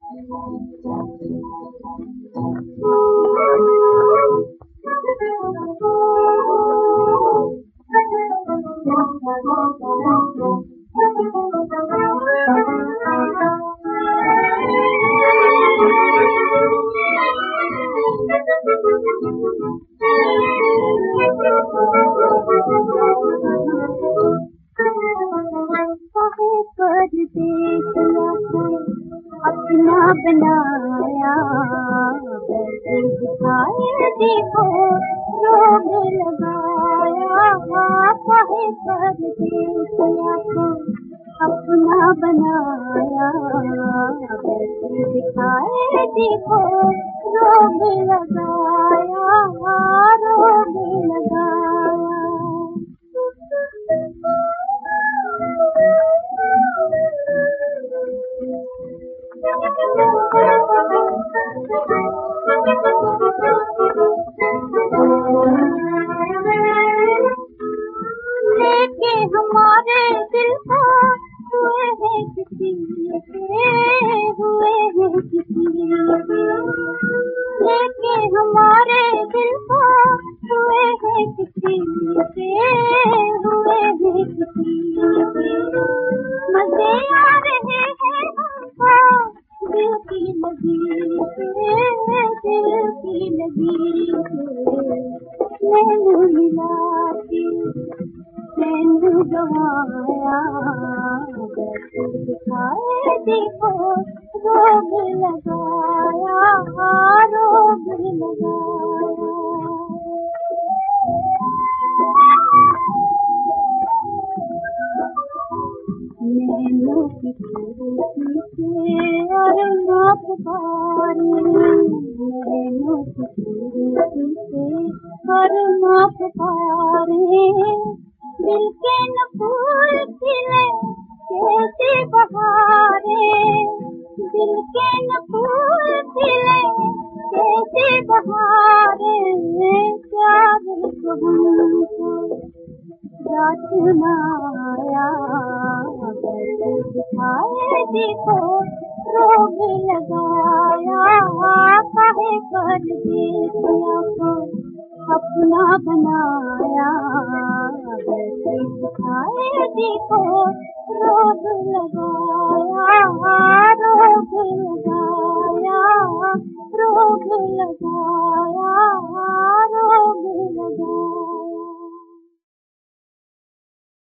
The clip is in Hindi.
अपना बनाया दिखाए देखो रोग लगाया कहे पर देखला को अपना बनाया दिखाए देखो रोग लगाया रोग लगाया। लेके हमारे दिल को हुए हैं किसी के, हुए हैं किसी के, लेके हमारे दिल को हुए हैं किसी के, हुए हैं किसी के। मजे आ रहे हैं हमको दिल की लगी के, दिल की लगी के, नैन मिला के नैन गवाया दिखाए देखो रोग लगाया रोग लगाया। नैनों की खूबसूरती से और माँ पुकारे, नैनों की खूबसूरती से और माँ पुकारे, दिल के न फूल खिले कैसे बहारे, दिल के न फूल खिले कैसे बहारे, प्यार हमको रात न आया दिखाए देखो रोग लगाया कहे पर देखला को अपना बनाया दिखाए देखो रोग लगाया रोग लगाया रोग लगाया रोग लगाया।